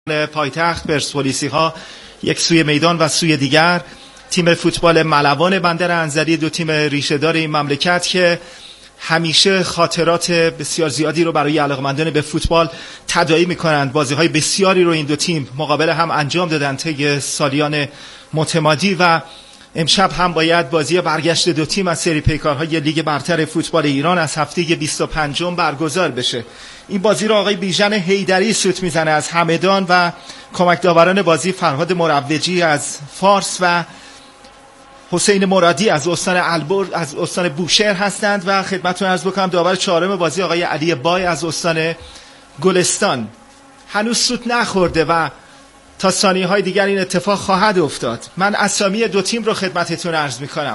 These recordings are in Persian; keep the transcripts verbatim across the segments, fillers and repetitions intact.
پایتخت پرسپولیسی ها یک سوی میدان و سوی دیگر تیم فوتبال ملوان بندر انزلی، دو تیم ریشه‌دار این مملکت که همیشه خاطرات بسیار زیادی رو برای علاقه‌مندان به فوتبال تداعی می‌کنند. بازی‌های بسیاری رو این دو تیم مقابل هم انجام دادن طی سالیان متمادی و امشب هم باید بازی برگشت دو تیم از سری پیکارهای لیگ برتر فوتبال ایران از هفته بیست و پنجم برگزار بشه. این بازی رو آقای بیژن حیدری سوت میزنه از همدان و کمک داوران بازی فرهاد مروجی از فارس و حسین مرادی از استان البرز از استان بوشهر هستند و خدمتتون عرض بکنم داور چهارم بازی آقای علی بای از استان گلستان. هنوز سوت نخورده و تا ثانیه‌های دیگر این اتفاق خواهد افتاد. من اسامی دو تیم رو خدمتتون عرض می‌کنم.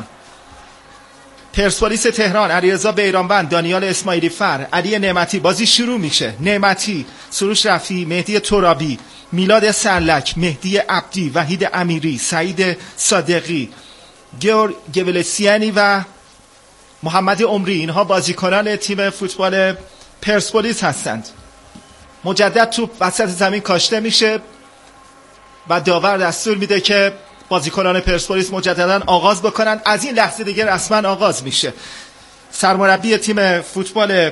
پرسپولیس تهران، علیرضا بیرانوند، دانیال اسماعیلی فر، علی نعمتی. بازی شروع میشه. نعمتی، سروش رفیعی، مهدی ترابی، میلاد سرلک، مهدی عبدی، وحید امیری، سعید صادقی، گیور گولسیانی و محمد عمری. اینها بازیکنان تیم فوتبال پرسپولیس هستند. مجدد توپ وسط زمین کاشته میشه و داور دستور میده که بازیکنان پرسپولیس مجددا آغاز بکنن. از این لحظه دیگه رسما آغاز میشه. سرمربی تیم فوتبال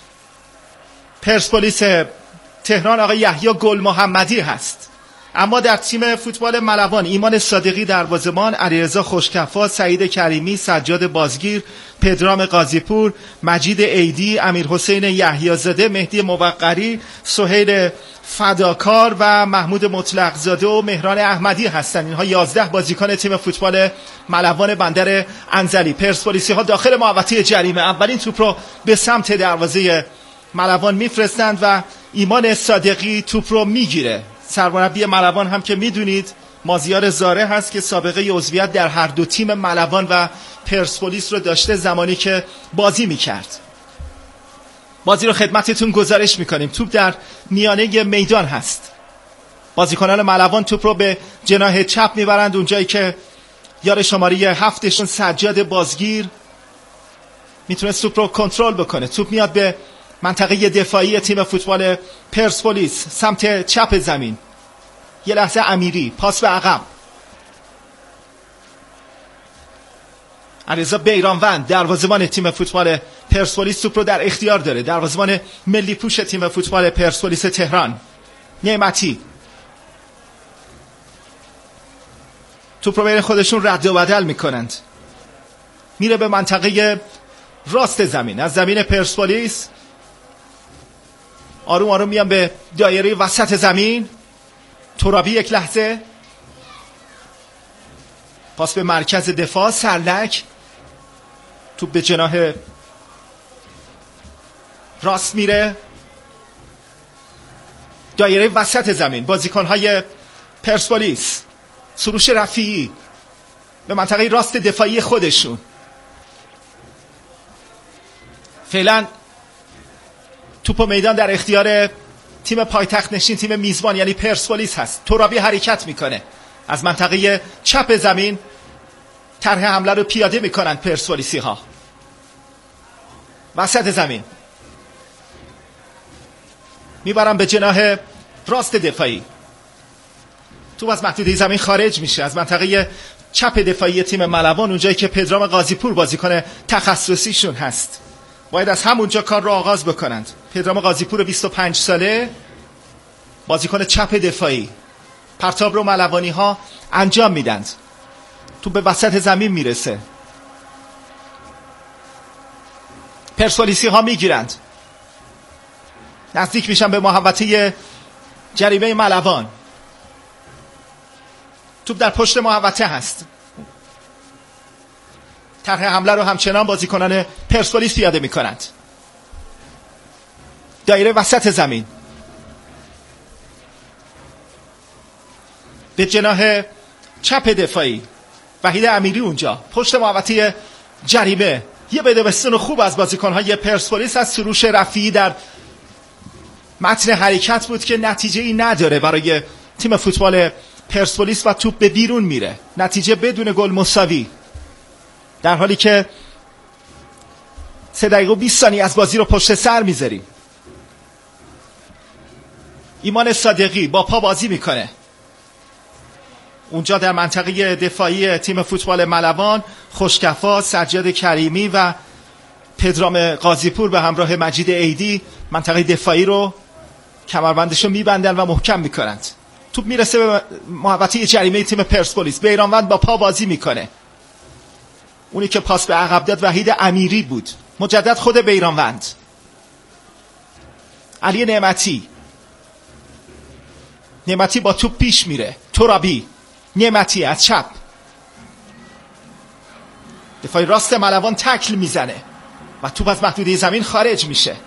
پرسپولیس تهران آقای یحیی گل محمدی هست. اما در تیم فوتبال ملوان ایمان صادقی دروازه‌بان، علیرضا خوشکفا، سعید کریمی، سجاد بازگیر، پدرام قاضیپور، مجید عیدی، امیر حسین یحیی زاده، مهدی موقری، سهیل فداکار و محمود مطلق زاده و مهران احمدی هستند. اینها یازده بازیکن تیم فوتبال ملوان بندر انزلی. پرسپولیسی ها داخل محوطه جریمه اولین توپ رو به سمت دروازه ملوان میفرستند و ایمان صادقی توپ رو میگیره. سرمربی ملوان هم که میدونید مازیار زاره هست که سابقه عضویت در هر دو تیم ملوان و پرسپولیس رو داشته زمانی که بازی میکرد. بازی رو خدمتتون گزارش میکنیم. توپ در میانه میدان هست. بازیکنان ملوان توپ رو به جناح چپ میبرند، اونجایی که یار شماره هفتشون سجاد بازگیر میتونه توپ رو کنترل بکنه. توپ میاد به منطقه دفاعی تیم فوتبال پرسپولیس سمت چپ زمین. یه لحظه امیری پاس به عقب. علیرضا بیرانوند دروازه‌بان تیم فوتبال پرسپولیس توپ رو در اختیار داره. دروازه‌بان ملی پوش تیم فوتبال پرسپولیس تهران. نعمتی توپ رو بین خودشون رد و بدل میکنند. میره به منطقه راست زمین. از زمین پرسپولیس آروم آروم میان به دایره وسط زمین. ترابی یک لحظه پاس به مرکز دفاع. سرلک توپ به جناح راست میره. دایره وسط زمین بازیکن‌های پرسپولیس. سروش رفیعی به منطقه راست دفاعی خودشون. فعلا توپ و میدان در اختیار تیم پایتخت نشین، تیم میزبان یعنی پرسپولیس هست. ترابی حرکت میکنه از منطقه چپ زمین. طرح حمله رو پیاده میکنند پرسپولیسی ها. وسط زمین میبرن به جناح راست دفاعی. توپ از محدوده زمین خارج میشه از منطقه چپ دفاعی تیم ملوان، اونجایی که پدرام قاضیپور بازیکن تخصصیشون هست. باید از همونجا کار رو آغاز بکنند. پدرام قاضیپور بیست و پنج ساله، بازیکن چپ دفاعی. پرتاب رو ملوانی ها انجام میدند. تو به وسط زمین میرسه. پرسپولیسی ها میگیرند. نزدیک میشن به محوطه جریمه ملوان. توپ در پشت محوطه هست. طرح حمله رو همچنان بازیکنان پرسپولیس پیاده میکنند. دایره وسط زمین به جناح چپ دفاعی. وحید امیری اونجا پشت محوطه جریمه. یه بدبستون خوب از بازیکنهای پرسپولیس از سروش رفیعی در متن حرکت بود که نتیجه ای نداره برای تیم فوتبال پرسپولیس و توپ به بیرون میره. نتیجه بدون گل مساوی، در حالی که سه دقیقه و بیست ثانیه از بازی رو پشت سر میذاریم. ایمان صادقی با پا بازی میکنه. اونجا در منطقه دفاعی تیم فوتبال ملوان خوشکفا، سجاد کریمی و پدرام قاضیپور به همراه مجید عیدی منطقه دفاعی رو کمربندشو میبندن و محکم میکنند. توپ میرسه به محوطه جریمه تیم پرسپولیس. بیرانوند با پا بازی میکنه. اونی که پاس به عقب داد وحید امیری بود. مجدد خود بیرانوند. علی نعمتی نعمتی با توپ پیش میره. ترابی نعمتی از چپ. دفاع راست ملوان تکل میزنه و توپ از محدوده زمین خارج میشه.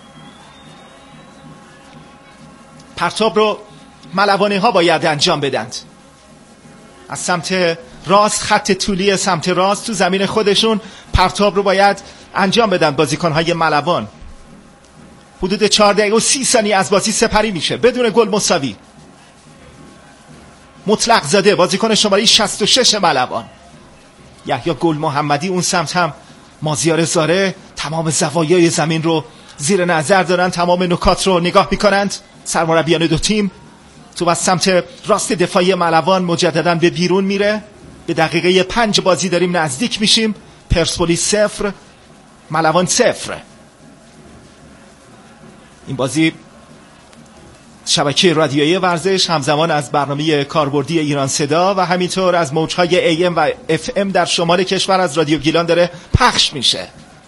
پرتاب رو ملوانی ها باید انجام بدند. از سمت راست، خط طولی سمت راست تو زمین خودشون پرتاب رو باید انجام بدن بازیکن های ملوان. حدود چهار دقیقه و سی ثانیه از بازی سپری میشه بدون گل مساوی. مطلق زاده بازیکن شماره شصت و شش ملوان، یحیی گل محمدی اون سمت هم مازیار زاره تمام زوایای زمین رو زیر نظر دارن، تمام نکات رو نگاه میکنند سرمربیان دو تیم. تو از سمت راست دفاعی ملوان مجددا به بیرون میره. به دقیقه پنج بازی داریم نزدیک میشیم. پرسپولیس صفر ملوان صفر. این بازی شبکه رادیویی ورزش همزمان از برنامه کاربردی ایران صدا و همینطور از موجهای ای ام و اف ام در شمال کشور از رادیو گیلان داره پخش میشه.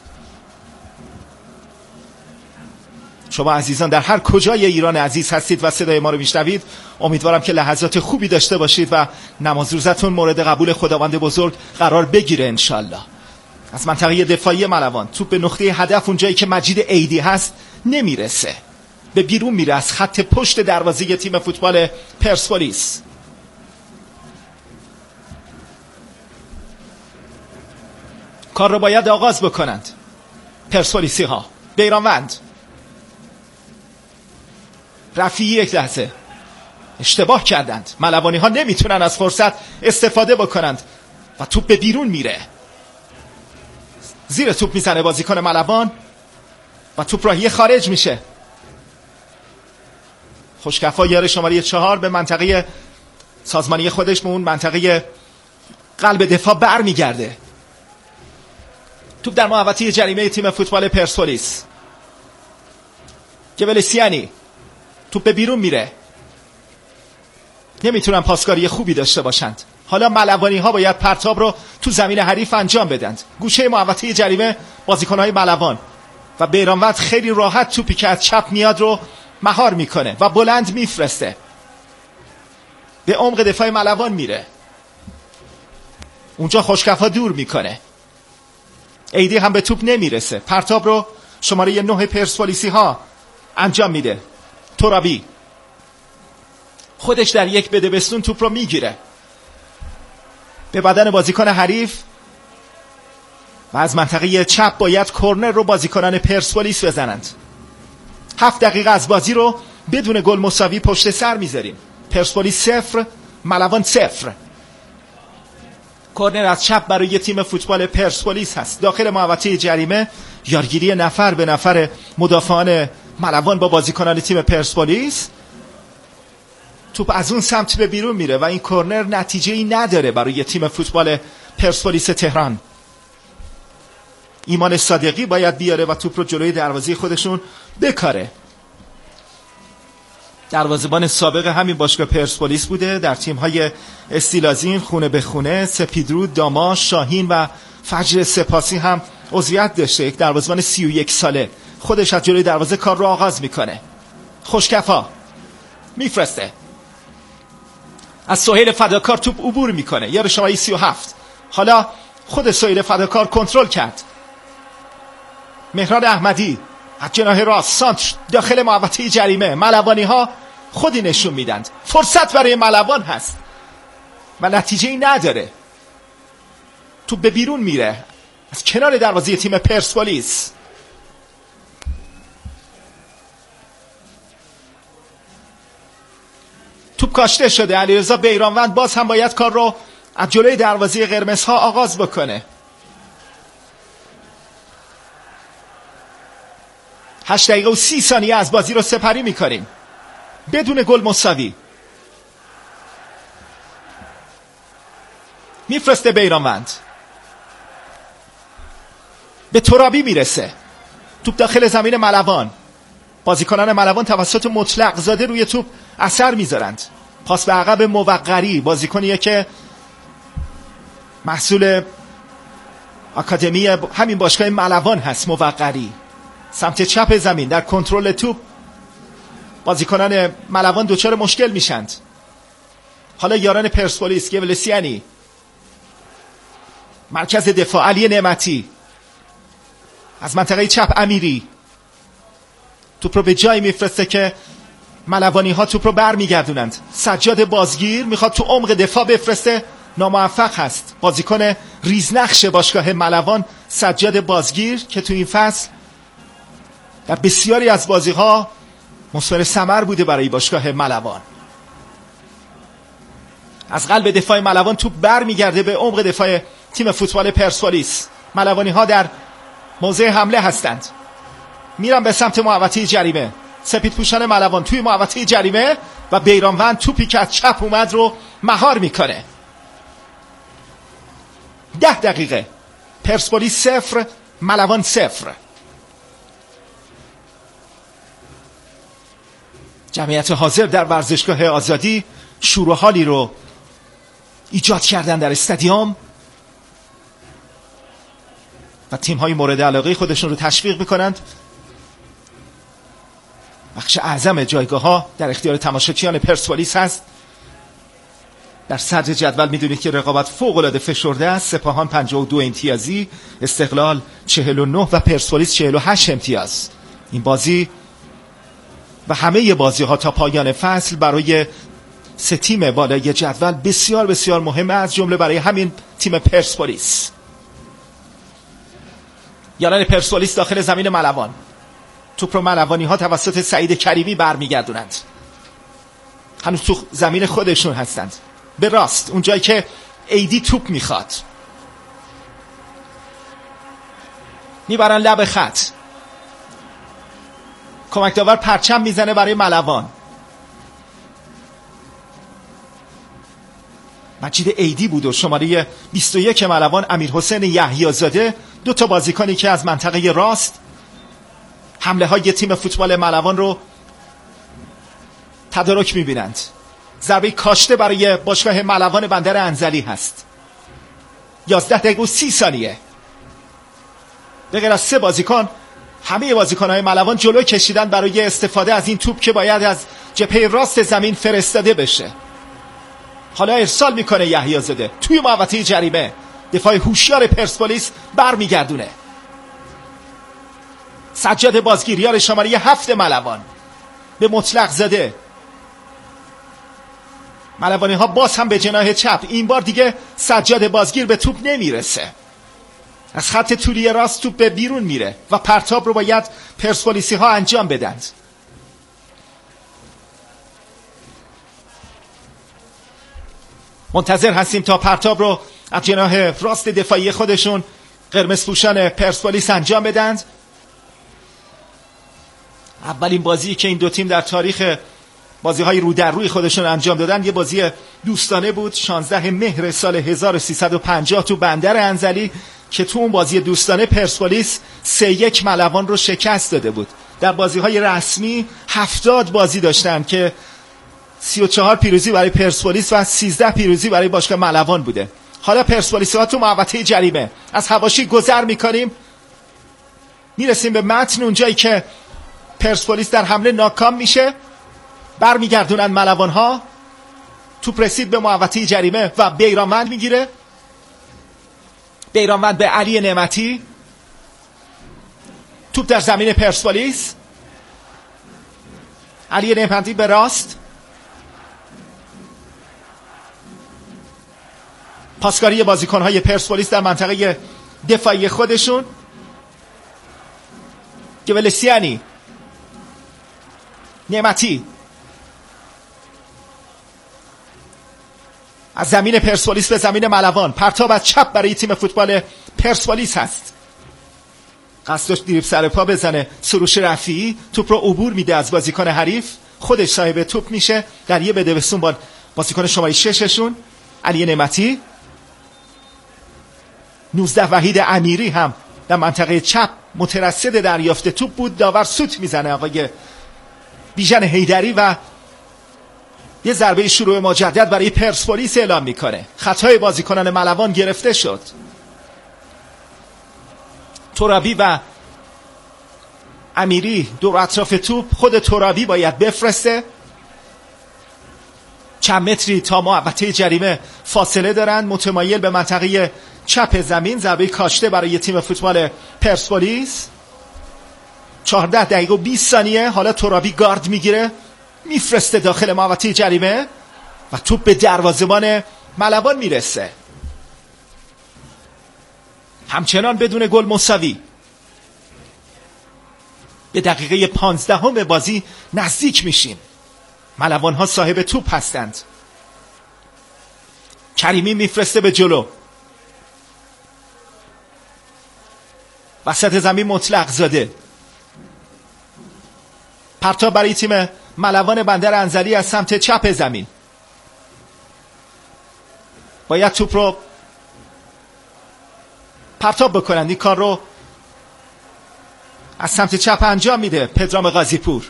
شما عزیزان در هر کجای ایران عزیز هستید و صدای ما رو میشنوید، امیدوارم که لحظات خوبی داشته باشید و نماز روزتون مورد قبول خداوند بزرگ قرار بگیره انشالله. از منطقه دفاعی ملوان توپ به نقطه هدف اونجایی که مجید عیدی هست نمیرسه، به بیرون میره از خط پشت دروازه تیم فوتبال پرسپولیس. کار رو باید آغاز بکنند پرسپولیسی ها. بیرانوند رفیعی یک لحظه اشتباه کردند. ملوانی ها نمیتونن از فرصت استفاده بکنند و توپ به بیرون میره. زیر توپ میزنه بازیکن ملوان و توپ راهی خارج میشه. خوشکفا یار شماره چهار به منطقه سازمانی خودش، به اون منطقه قلب دفاع بر میگرده. توپ در محوطه جریمه تیم فوتبال پرسپولیس. گبلسیانی توپ به بیرون میره. نمیتونن پاسکاری خوبی داشته باشند. حالا ملوانی ها باید پرتاب رو تو زمین حریف انجام بدند. گوشه محوطه جریمه بازیکن‌های ملوان و بیرانوند خیلی راحت توپی که از چپ میاد رو مهار میکنه و بلند میفرسته. به عمق دفاع ملوان میره. اونجا خوشکفا دور میکنه. عیدی هم به توپ نمیرسه. پرتاب رو شماره نه پرسپولیسی ها انجام میده. ترابی خودش در یک بدبستون توپ رو میگیره به بدن بازیکن حریف و از منطقه چپ باید کرنر رو بازیکنان پرسپولیس بزنند. هفت دقیقه از بازی رو بدون گل مساوی پشت سر میذاریم. پرسپولیس صفر ملوان صفر. کرنر از چپ برای تیم فوتبال پرسپولیس هست. داخل محوطه جریمه یارگیری نفر به نفر مدافعان ملوان با بازیکنان تیم پرسپولیس. توپ از اون سمت به بیرون میره و این کرنر نتیجه‌ای نداره برای تیم فوتبال پرسپولیس تهران. ایمان صادقی باید بیاره و توپ رو جلوی دروازه خودشون بکاره. دروازه‌بان سابق همین باشگاه پرسپولیس بوده. در تیم‌های استیلازین، خونه به خونه، سپیدرود، داماش، شاهین و فجر سپاسی هم عضویت داشته. یک دروازه‌بان سی و یک ساله خودش از جلوی دروازه کار رو آغاز میکنه. خوشکفا میفرسته. از سهیل فداکار توپ عبور میکنه. یار شماره سی و هفت. حالا خود سهیل فداکار کنترل کرد. مهران احمدی از جناح راست سانتر داخل محوطه جریمه. ملوانی ها خودی نشون میدند فرصت برای ملوان هست و نتیجه ای نداره. توپ به بیرون میره از کنار دروازه تیم پرسپولیس. توپ کاشته شده. علیرضا بیرانوند باز هم باید کار رو از جلوی دروازه قرمزها آغاز بکنه. هشت دقیقه و سی ثانیه از بازی رو سپری میکنیم. بدون گل مساوی. میفرسته بیرانوند، به ترابی میرسه، توپ داخل زمین ملوان. بازیکنان ملوان توسط مطلق زاده روی توپ اثر میذارند. پاس به عقب موقری، بازیکنیه که محصول آکادمی همین باشگاه ملوان هست. موقری سمت چپ زمین در کنترل توپ، بازیکنان ملوان دوچار مشکل میشند. حالا یاران پرسپولیس، گولسیانی، مرکز دفاع علی نعمتی، از منطقه چپ امیری توپ رو به جایی میفرسته که ملوانی ها توپ رو بر میگردونند. سجاد بازگیر میخواد تو عمق دفاع بفرسته، ناموفق هست. بازیکن ریزنقش باشگاه ملوان سجاد بازگیر که تو این فصل در بسیاری از بازی ها مثمر ثمر بوده برای باشگاه ملوان. از قلب دفاع ملوان توپ بر میگرده به عمق دفاع تیم فوتبال پرسپولیس. ملوانی ها در موضع حمله هستند، میرن به سمت محوطه جریمه. سپید پوشان ملوان توی محوطه جریمه و بیرانوند توپی که از چپ اومد رو مهار میکنه. ده دقیقه، پرسپولیس صفر ملوان صفر. جمعیت حاضر در ورزشگاه آزادی شور و حالی رو ایجاد کردن در استادیوم و تیم‌های مورد علاقه خودشون رو تشویق میکنند. بخش اعظم جایگاه‌ها در اختیار تماشاچیان پرسپولیس هست. در صدر جدول میدونید که رقابت فوق‌العاده فشرده است. سپاهان پنجاه و دو امتیازی، استقلال چهل و نه و پرسپولیس چهل و هشت امتیاز. این بازی و همه بازی‌ها تا پایان فصل برای سه تیم بالای جدول بسیار بسیار مهمه، از جمله برای همین تیم پرسپولیس. یاران پرسپولیس داخل زمین ملوان، توپ رو ملوانی ها توسط سعید کریمی برمیگردونند. هنوز تو زمین خودشون هستند. به راست اون جایی که ایدی توپ میخواد میبرن لب خط. کمک داور پرچم میزنه برای ملوان. مجید ایدی بود و شماره بیست و یک ملوان امیرحسین یحیی‌زاده، دو تا بازیکنی که از منطقه راست حمله های تیم فوتبال ملوان رو تدارک میبینند. ضربه کاشته برای باشگاه ملوان بندر انزلی هست. یازده دقیقه و سی ثانیه. به غیر از سه بازیکن، همه بازیکن‌های ملوان جلو کشیدن برای استفاده از این توپ که باید از جبهه راست زمین فرستاده بشه. حالا ارسال میکنه یحیی‌زاده توی محوطه جریمه. دفاع هوشیار پرسپولیس برمیگردونه. سجاد بازگیر، یار شماره هفت ملوان، به مطلق زده. ملوانی ها باز هم به جناح چپ. این بار دیگه سجاد بازگیر به توپ نمیرسه. از خط طولی راست توپ به بیرون میره و پرتاب رو باید پرسپولیسی ها انجام بدند. منتظر هستیم تا پرتاب رو از جناح راست دفاعی خودشون قرمز پوشان پرسپولیس انجام بدند. اولین بازی که این دو تیم در تاریخ بازی های رو در روی خودشون انجام دادن یه بازی دوستانه بود. شانزده مهر سال هزار و سیصد و پنجاه تو بندر انزلی که تو اون بازی دوستانه پرسپولیس سه یک ملوان رو شکست داده بود. در بازی های رسمی هفتاد بازی داشتن که سی و چهار پیروزی برای پرسپولیس و سیزده پیروزی برای باشگاه ملوان بوده. حالا پرسپولیس ها تو محوطه جریمه از حواشی گذر میکنیم، میرسیم به متن اونجایی که پرسپولیس در حمله ناکام میشه. برمیگردونن ملوان ها. توپ رسید به محوطه جریمه و بیرانوند میگیره. بیرانوند به علی نعمتی. توپ در زمین پرسپولیس. علی نعمتی به راست. پاسکاری بازیکن‌های پرسپولیس در منطقه دفاعی خودشون. گولسیانی، نعمتی از زمین پرسپولیس به زمین ملوان. پرتاب از چپ برای تیم فوتبال پرسپولیس هست. قصدش دریبل سر پا بزنه. سروش رفیعی توپ رو عبور میده از بازیکن حریف. خودش صاحب توپ میشه در یه بدبستون با بازیکن شماره شششون علی نعمتی. نوزده وحید امیری هم در منطقه چپ مترصد دریافت توپ بود. داور سوت میزنه آقای بیژن حیدری و یه ضربه شروع مجدد برای پرسپولیس اعلام میکنه. خطای بازیکنان ملوان گرفته شد. ترابی و امیری دور اطراف توپ. خود ترابی باید بفرسته. چند متری تا محوطه جریمه فاصله دارن، متمایل به منطقه چپ زمین. ضربه کاشته برای تیم فوتبال پرسپولیس. چهارده دقیقه و بیست ثانیه. حالا ترابی گارد میگیره، میفرسته داخل محوطه جریمه و توپ به دروازه‌بان ملوان میرسه. همچنان بدون گل مساوی. به دقیقه پانزدهم بازی نزدیک میشیم. ملوان ها صاحب توپ هستند. کریمی میفرسته به جلو. وسط زمین مطلق زاده. پرتاب برای تیم ملوان بندر انزلی از سمت چپ زمین. باید توپ رو پرتاب بکنند. این کار رو از سمت چپ انجام میده پدرام غازی پور.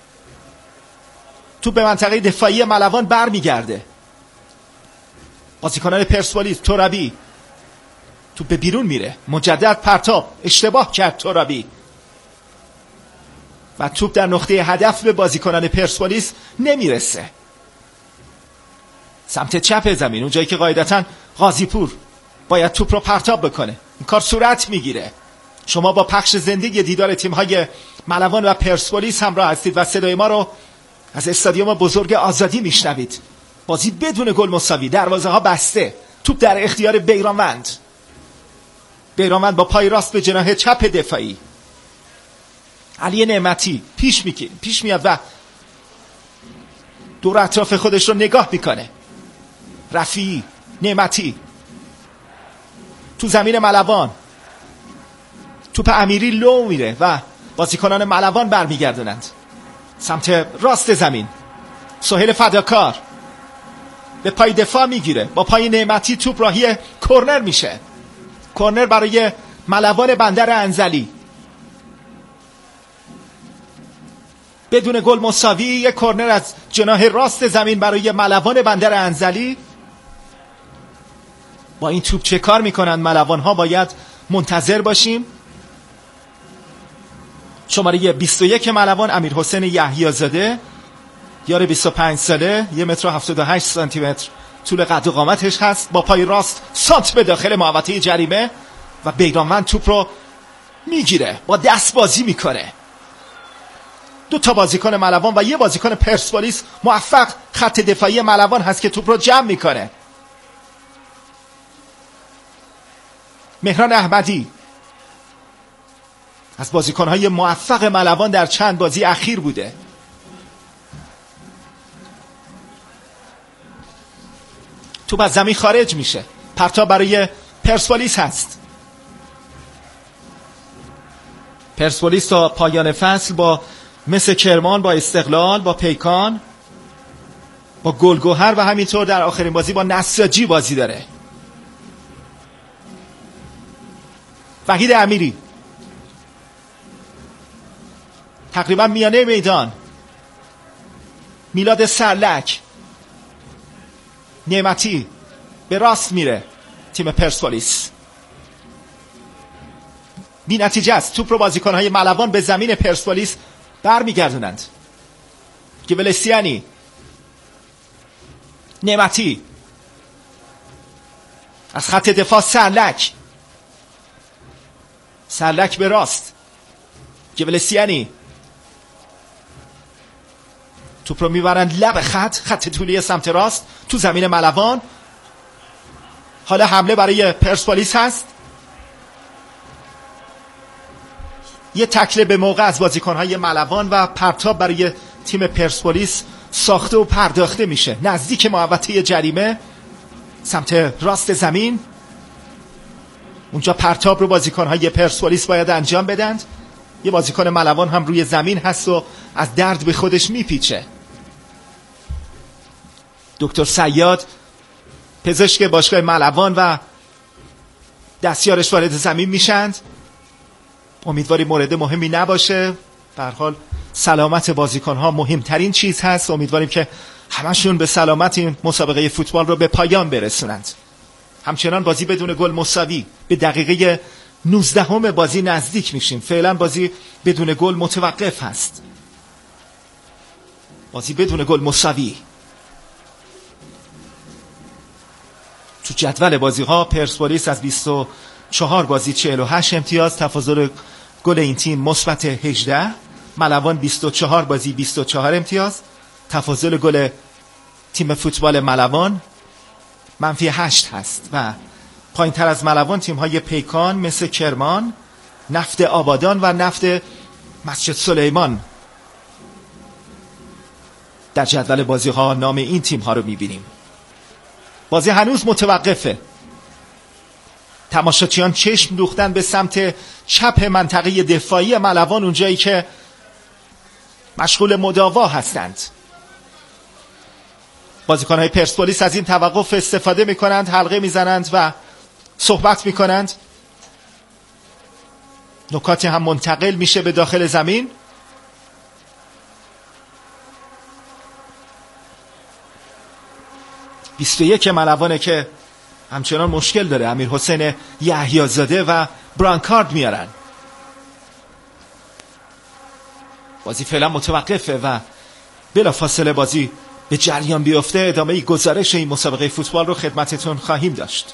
توپ به منطقه دفاعی ملوان بر میگرده. بازیکنان پرسپولیس. ترابی توپ به بیرون میره. مجدد پرتاب. اشتباه کرد ترابی و توپ در نقطه هدف به بازیکنان پرسپولیس نمیرسه. سمت چپ زمین، اونجایی که قاعدتاً غازی پور باید توپ رو پرتاب بکنه، این کار صورت میگیره. شما با پخش زنده دیدار تیم‌های ملوان و پرسپولیس همراه هستید و صدای ما رو از استادیوم بزرگ آزادی میشنوید. بازی بدون گل مساوی، دروازه ها بسته، توپ در اختیار بیرانوند. بیرانوند با پای راست به جناح چپ دفاعی. علی نعمتی پیش میگه پیش میاد و دور اطراف خودش رو نگاه میکنه. رفیعی، نعمتی تو زمین ملوان. توپ امیری لو میره و بازیکنان ملوان برمیگردونند سمت راست زمین. سهیل فداکار به پای دفاع میگیره، با پای نعمتی توپ راهی کرنر میشه. کرنر برای ملوان بندر انزلی. بدون گل مساوی. یک کرنر از جناح راست زمین برای ملوان بندر انزلی. با این توپ چه کار میکنن ملوان ها؟ باید منتظر باشیم. شماره بیست و یک ملوان امیر حسین یحیی زاده، یار بیست و پنج ساله، یک متر و هفتاد و هشت سانتی متر طول قد و قامتش هست. با پای راست سانت به داخل محوطه جریمه و بیرانوند توپ رو میگیره، با دست بازی میکنه. دو تا بازیکن ملوان و یه بازیکن پرسپولیس موفق خط دفاعی ملوان هست که توپ رو جمع میکنه. مهران احمدی از بازیکن‌های موفق ملوان در چند بازی اخیر بوده. توپ از زمین خارج میشه. پرتاب برای پرسپولیس هست. پرسپولیس تا پایان فصل با مثل کرمان، با استقلال، با پیکان، با گلگهر و همینطور در آخرین بازی با نساجی بازی داره. وحید امیری تقریبا میانه میدان. میلاد سرلک. نعمتی به راست میره تیم پرسپولیس. بی نتیجه است. توپ رو بازیکن‌های ملوان به زمین پرسپولیس برمیگردونند. گولسیانی. نعمتی از خط دفاع. سرلک سرلک به راست. گولسیانی توپ رو میبرند لب خط خط طولی سمت راست تو زمین ملوان. حالا حمله برای پرسپولیس هست. یه تکله به موقع از بازیکن‌های ملوان و پرتاب برای تیم پرسپولیس ساخته و پرداخته میشه نزدیک محوطه جریمه سمت راست زمین. اونجا پرتاب رو بازیکن‌های پرسپولیس باید انجام بدند. یه بازیکن ملوان هم روی زمین هست و از درد به خودش میپیچه. دکتر صیاد پزشک باشگاه ملوان و دستیارش وارد زمین میشند. امیدواریم مورد مهمی نباشه. به هر حال سلامت بازیکن‌ها مهمترین چیز هست. امیدواریم که همشون به سلامت این مسابقه فوتبال رو به پایان برسونند. همچنان بازی بدون گل مساوی. به دقیقه نوزدهم بازی نزدیک میشیم. فعلا بازی بدون گل متوقف هست. بازی بدون گل مساوی. تو جدول بازی ها پرسپولیس از بیست و چهار بازی چهل و هشت امتیاز، تفاضل گل این تیم مثبت هجده. ملوان بیست و چهار بازی بیست و چهار امتیاز، تفاضل گل تیم فوتبال ملوان منفی هشت هست و پایین تر از ملوان تیم های پیکان مثل کرمان، نفت آبادان و نفت مسجد سلیمان. در جدول بازی ها نام این تیم ها رو میبینیم. بازی هنوز متوقفه. تماشاچیان چشم دوختن به سمت چپ منطقه دفاعی ملوان، اونجایی که مشغول مداوا هستند. بازیکن‌های پرسپولیس از این توقف استفاده می‌کنند، حلقه می‌زنند و صحبت می‌کنند. نکاتی هم منتقل میشه به داخل زمین. بیست و یک ملوانه که همچنان مشکل داره. امیر حسین یحیی‌زاده و برانکارد میارن. بازی فعلا متوقفه و بلا فاصله بازی به جریان بیفته ادامه گزارش این مسابقه فوتبال رو خدمتتون خواهیم داشت.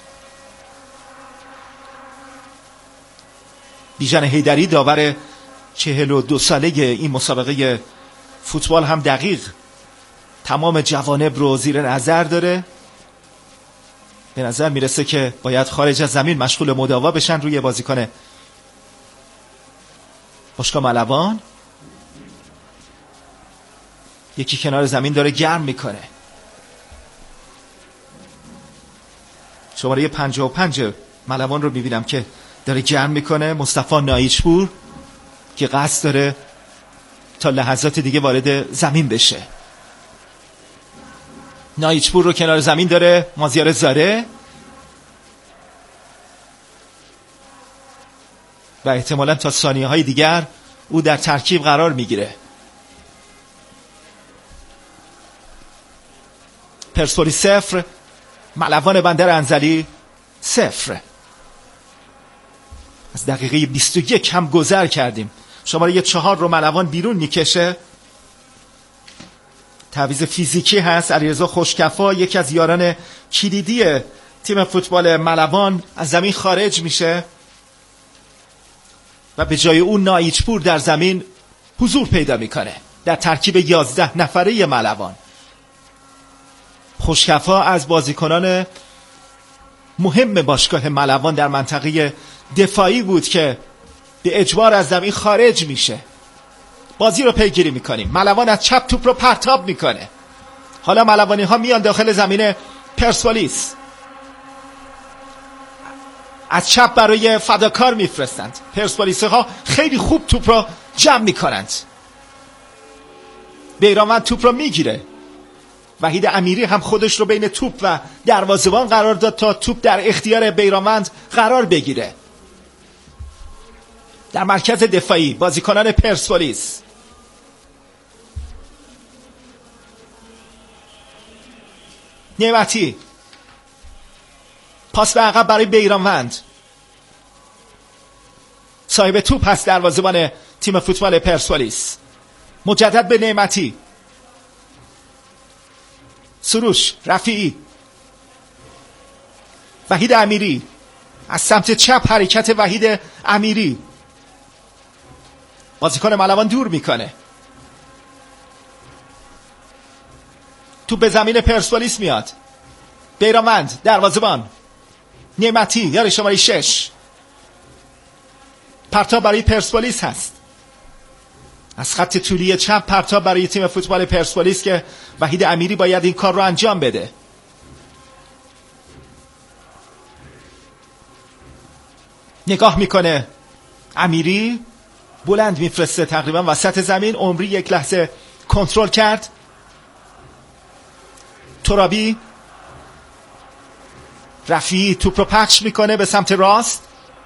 بیژن حیدری داور چهل و دو ساله این مسابقه فوتبال هم دقیق تمام جوانب رو زیر نظر داره. به نظر میرسه که باید خارج از زمین مشغول مداوا بشن روی بازیکن باشگاه ملوان. یکی کنار زمین داره گرم میکنه. شماره پنجاه و پنج ملوان رو میبینم که داره گرم میکنه. مصطفی نایچپور که قصد داره تا لحظات دیگه وارد زمین بشه. نایچپور رو کنار زمین داره مازیار زاره و احتمالاً تا ثانیه های دیگر او در ترکیب قرار میگیره. پرسپولیس صفر، ملوان بندر انزلی صفر. از دقیقه بیست و یک هم گذر کردیم. شماره چهار رو ملوان بیرون میکشه. تعویض فیزیکی هست. علیرضا خوشکفا یکی از یاران کلیدی تیم فوتبال ملوان از زمین خارج میشه و به جای اون نایچپور در زمین حضور پیدا میکنه در ترکیب یازده نفره ملوان. خوشکفا از بازیکنان مهم باشگاه ملوان در منطقه دفاعی بود که به اجبار از زمین خارج میشه. بازی رو پیگیری میکنیم. ملوان از چپ توپ رو پرتاب میکنه. حالا ملوانی ها میان داخل زمین پرسپولیس. از چپ برای فداکار میفرستند. پرسپولیسی ها خیلی خوب توپ رو جمع میکنند. بیرانوند توپ رو میگیره. وحید امیری هم خودش رو بین توپ و دروازه‌بان قرار داد تا توپ در اختیار بیرانوند قرار بگیره. در مرکز دفاعی بازیکنان پرسپولیس. نعمتی پاس به عقب برای بیرانوند. صاحب توپ هست دروازه‌بان تیم فوتبال پرسپولیس. مجدد به نعمتی. سروش رفیعی. وحید امیری از سمت چپ حرکت وحید امیری. بازیکن ملوان دور میکنه. تو به زمین پرسپولیس میاد. بیرانوند دروازه‌بان. نعمتی یار شماره شش. پرتاب برای پرسپولیس هست. از خط طولی چپ پرتاب برای تیم فوتبال پرسپولیس که وحید امیری باید این کار رو انجام بده. نگاه میکنه امیری، بلند میفرسته تقریبا وسط زمین. عمری یک لحظه کنترل کرد. ترابی، رفیعی توپ رو پخش میکنه به سمت راست.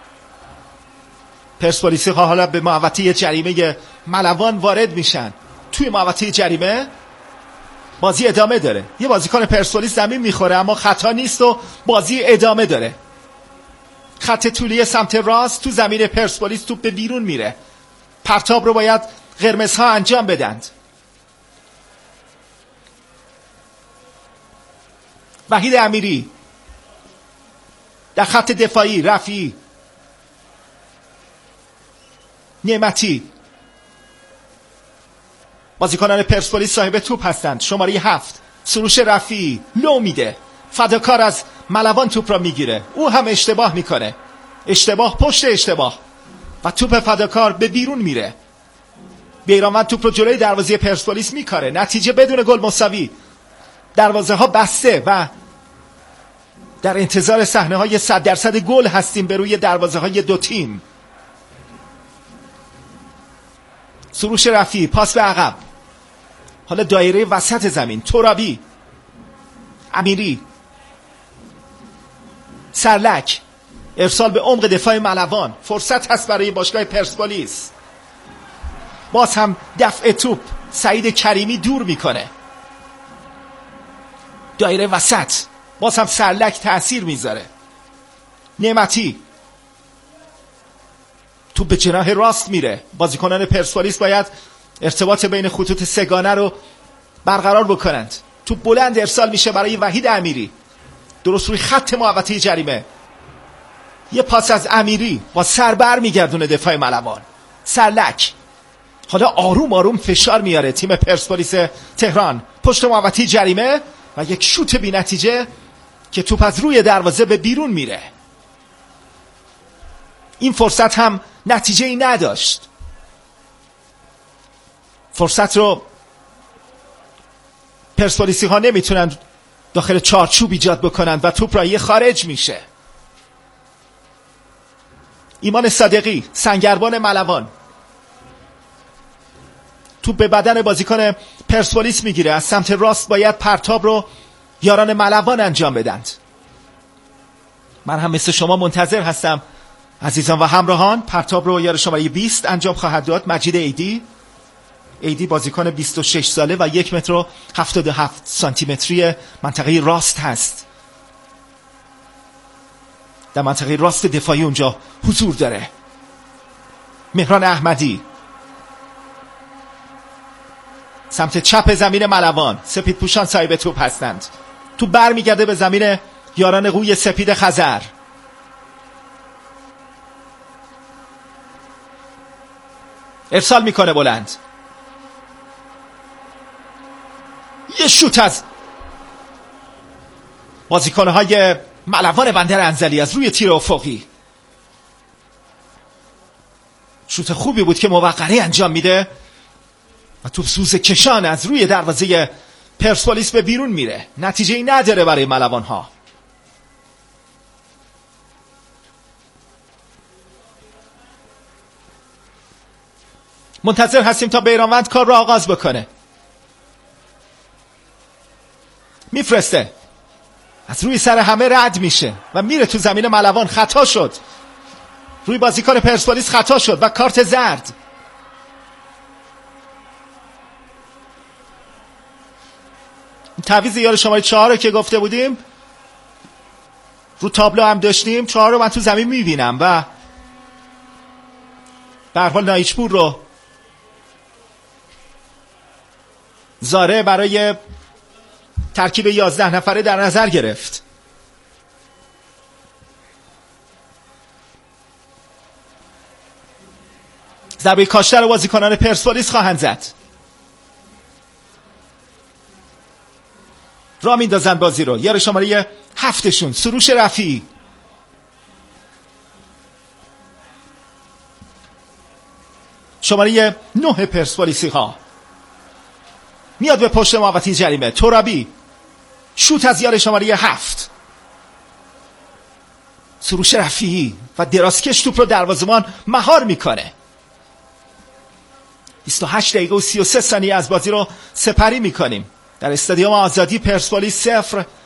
پرسپولیسی ها حالا به محوطه جریمه ملوان وارد میشن. توی محوطه جریمه بازی ادامه داره. یه بازیکن پرسپولیس زمین میخوره اما خطا نیست و بازی ادامه داره. خط طولی سمت راست تو زمین پرسپولیس، توپ به بیرون میره. پرتاب رو باید قرمزها انجام بدند. وحید امیری در خط دفاعی، رفیعی، نعمتی. بازیکنان پرسپولیس صاحب توپ هستند. شماره هفت سروش رفیعی لو میده. فداکار از ملوان توپ را میگیره، او هم اشتباه میکنه. اشتباه پشت اشتباه و توپ فداکار به بیرون میره. بیرانوند توپ رو جلوی دروازه پرسپولیس میکاره. نتیجه بدون گل مساوی. دروازه ها بسته و در انتظار صحنه های صد درصد گل هستیم به روی دروازه های دو تیم. سروش رفیعی پاس به عقب. حالا دایره وسط زمین. ترابی، امیری، سرلک، ارسال به عمق دفاع ملوان. فرصت هست برای باشگاه پرسپولیس. باز هم دفع توپ سعید کریمی دور میکنه. دایره وسط باز هم سرلک تأثیر میذاره. نعمتی توپ به جناح راست میره. بازیکنان پرسپولیس باید ارتباط بین خطوط سگانه رو برقرار بکنند. توپ بلند ارسال میشه برای وحید امیری، درست روی خط محوطه جریمه. یه پاس از امیری با سر بر میگردونه دفاع ملوان. سرلک حالا آروم آروم فشار میاره تیم پرسپولیس تهران پشت محوطه جریمه و یک شوت بی نتیجه که توپ از روی دروازه به بیرون میره. این فرصت هم نتیجه ای نداشت. فرصت رو پرسپولیسی ها نمیتونن داخل چارچوب ایجاد بکنن و توپ را یه خارج میشه. ایمان صادقی سنگربان ملوان توپ به بدن بازیکن پرسپولیس میگیره. از سمت راست باید پرتاب رو یاران ملوان انجام بدند. من هم مثل شما منتظر هستم عزیزان و همراهان. پرتاب رو یار شماره بیست انجام خواهد داد. مجید ایدی. ایدی بازیکن بیست و شش ساله و یک متر و هفتاد و هفت سانتی متری منطقه راست هست. در منطقه راست دفاعی اونجا حضور داره. مهران احمدی سمت چپ زمین ملوان. سپید پوشان صاحب توپ هستند. توپ برمیگرده به زمین یاران قوی سپید خزر. ارسال میکنه بلند. یه شوت از بازیکنهای ملوان بندر انزلی از روی تیر افقی. شوت خوبی بود که موقعی انجام میده و توپ سوز کشان از روی دروازه پرسپولیس به بیرون میره. نتیجه ای نداره برای ملوان ها. منتظر هستیم تا بیرانوند کار را آغاز بکنه. میفرسته، از روی سر همه رد میشه و میره تو زمین ملوان. خطا شد روی بازیکن پرسپولیس، خطا شد و کارت زرد. تعویض یار شماره چهار رو که گفته بودیم رو تابلو هم داشتیم. چهار رو من تو زمین میبینم و به هر حال نایچپور رو زاره برای ترکیب یازده نفره در نظر گرفت. ضربه کاشتر بازیکنان پرسپولیس خواهند زد. را میندازن بازی رو. یار شماره هفتشون سروش رفیعی. شماره نه پرسپولیسی ها میاد به پشت محوطه جریمه. ترابی شوت از یار شماره هفت سروش رفیعی و درازکش توپ رو دروازه‌بان مهار میکنه. بیست و هشت دقیقه و سی و سه ثانیه از بازی رو سپری میکنیم. در استادیوم آزادی پرسپولیس صفر